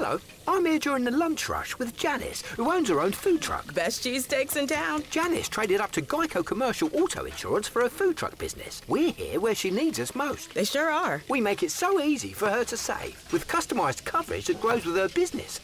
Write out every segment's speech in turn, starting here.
Hello, I'm here during the lunch rush with Janice, who owns her own food truck. Best cheesesteaks in town. Janice traded up to Geico Commercial Auto Insurance for her food truck business. We're here where she needs us most. They sure are. We make it so easy for her to save, with customised coverage that grows with her business.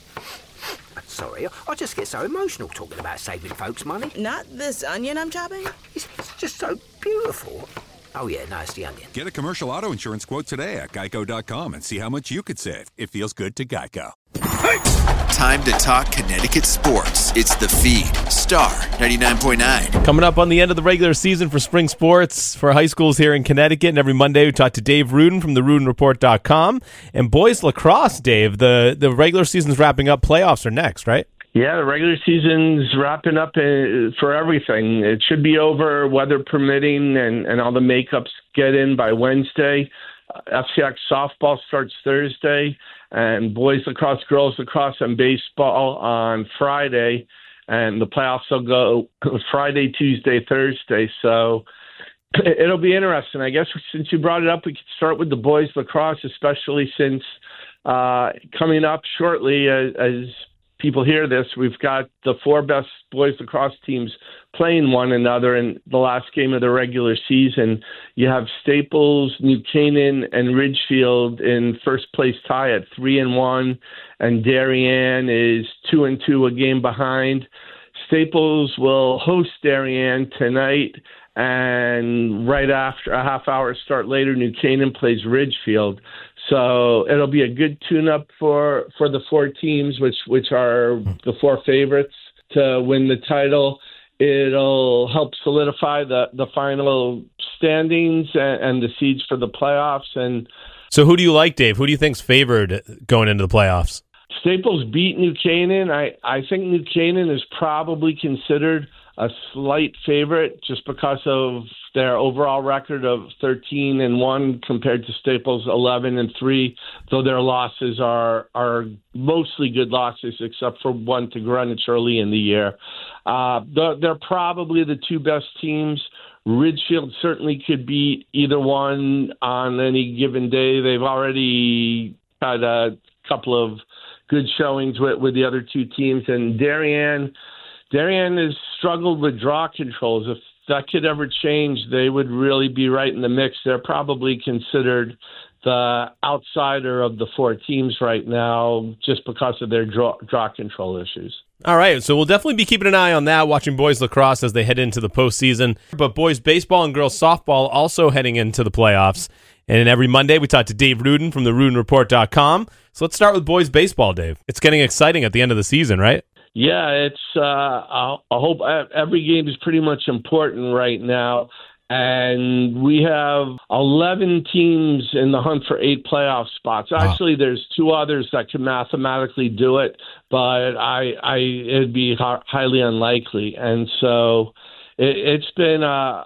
Sorry, I just get so emotional talking about saving folks money. Not this onion I'm chopping? It's just so beautiful. Oh yeah, no, it's the onion. Get a commercial auto insurance quote today at geico.com and see how much you could save. It feels good to Geico. Time to talk Connecticut sports. It's The Feed, Star 99.9. Coming up on the end of the regular season for spring sports for high schools here in Connecticut. And every Monday we talk to Dave Rudin from therudinreport.com. And boys lacrosse, Dave, the regular season's wrapping up. Playoffs are next, right? Yeah, the regular season's wrapping up for everything. It should be over, weather permitting, and all the makeups get in by Wednesday. FCX softball starts Thursday, and boys lacrosse, girls lacrosse, and baseball on Friday. And the playoffs will go Friday, Tuesday, Thursday. So it'll be interesting. I guess since you brought it up, we could start with the boys lacrosse, especially since coming up shortly as people hear this, we've got the four best boys lacrosse teams playing one another in the last game of the regular season. You have Staples, New Canaan, and Ridgefield in first place tie at 3-1, and Darien is 2-2, a game behind. Staples will host Darien tonight, and right after a half hour start later, New Canaan plays Ridgefield. So it'll be a good tune-up for the four teams, which are the four favorites to win the title. It'll help solidify the final standings and the seeds for the playoffs. And so who do you like, Dave? Who do you think's favored going into the playoffs? Staples beat New Canaan. I think New Canaan is probably considered a slight favorite just because of their overall record of 13-1 compared to Staples 11-3, though their losses are mostly good losses except for one to Greenwich early in the year. They're probably the two best teams. Ridgefield certainly could beat either one on any given day. They've already had a couple of good showings with the other two teams. And Darien has struggled with draw controls. If that could ever change, they would really be right in the mix. They're probably considered the outsider of the four teams right now just because of their draw control issues. All right, so we'll definitely be keeping an eye on that, watching boys lacrosse as they head into the postseason. But boys baseball and girls softball also heading into the playoffs. And every Monday we talk to Dave Rudin from therudinreport.com. So let's start with boys baseball, Dave. It's getting exciting at the end of the season, right? Yeah, it's. I hope every game is pretty much important right now, and we have 11 teams in the hunt for 8 playoff spots. Actually, there's 2 others that can mathematically do it, but it'd be highly unlikely. And so it's been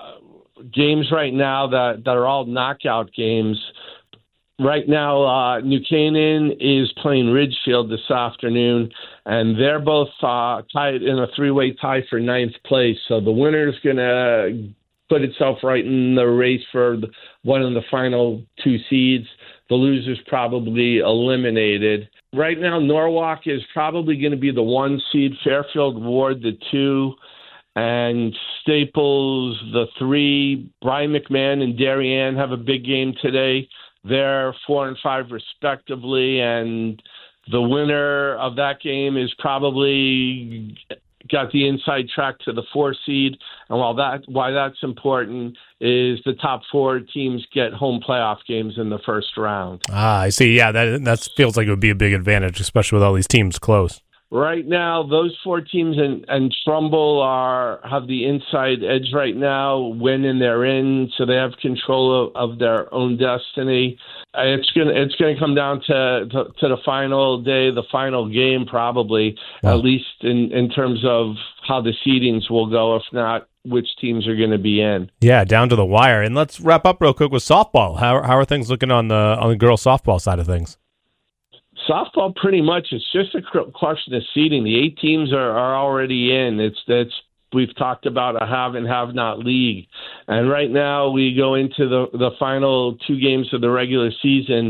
games right now that are all knockout games. Right now, New Canaan is playing Ridgefield this afternoon, and they're both tied in a 3-way tie for 9th place. So the winner is going to put itself right in the race for one of the final 2 seeds. The loser's probably eliminated. Right now, Norwalk is probably going to be the 1 seed, Fairfield Ward the 2, and Staples the 3. Brian McMahon and Darien have a big game today. They're 4 and 5 respectively, and the winner of that game is probably got the inside track to the 4 seed. And why that's important is the top 4 teams get home playoff games in the first round. I see. Yeah, that feels like it would be a big advantage, especially with all these teams close. Right now, those 4 teams and Trumbull have the inside edge right now, winning they're in, so they have control of their own destiny. It's gonna come down to the final day, the final game probably, at least in terms of how the seedings will go, if not which teams are going to be in. Yeah, down to the wire. And let's wrap up real quick with softball. How are things looking on the girls softball side of things? Softball, pretty much, it's just a question of seeding. The 8 teams are already in. We've talked about a have and have not league, and right now we go into the final 2 games of the regular season.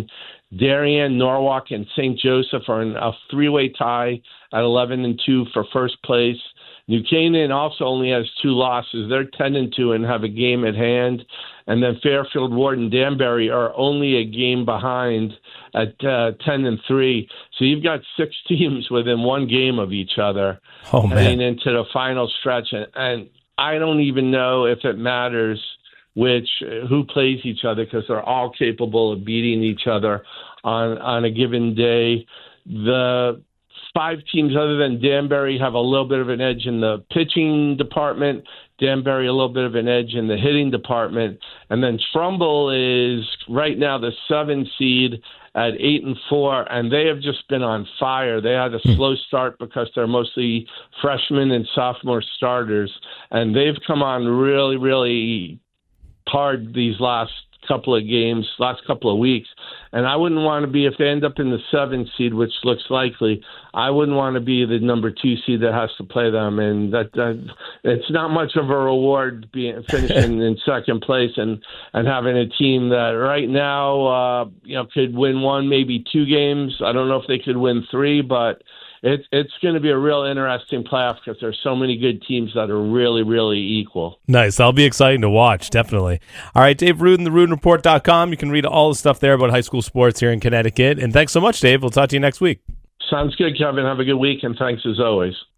Darien, Norwalk, and St. Joseph are in a three-way tie at 11-2 for first place. New Canaan also only has 2 losses. They're 10-2 and have a game at hand. And then Fairfield, Ward, and Danbury are only a game behind at 10-3. So you've got 6 teams within 1 game of each other heading into the final stretch. And I don't even know if it matters who plays each other, because they're all capable of beating each other on a given day. The 5 teams other than Danbury have a little bit of an edge in the pitching department. Danbury a little bit of an edge in the hitting department. And then Trumbull is right now the 7 seed at 8-4, and they have just been on fire. They had a slow start because they're mostly freshmen and sophomore starters, and they've come on really, really hard these last couple of weeks. And I wouldn't want to be, if they end up in the 7th seed, which looks likely, I wouldn't want to be the number 2 seed that has to play them. And that it's not much of a reward finishing in second place and having a team that right now could win 1, maybe 2 games. I don't know if they could win 3, but it's going to be a real interesting playoff because there's so many good teams that are really, really equal. Nice. That'll be exciting to watch, definitely. All right, Dave Rudin, TheRudinReport.com. You can read all the stuff there about high school sports here in Connecticut. And thanks so much, Dave. We'll talk to you next week. Sounds good, Kevin. Have a good week, and thanks as always.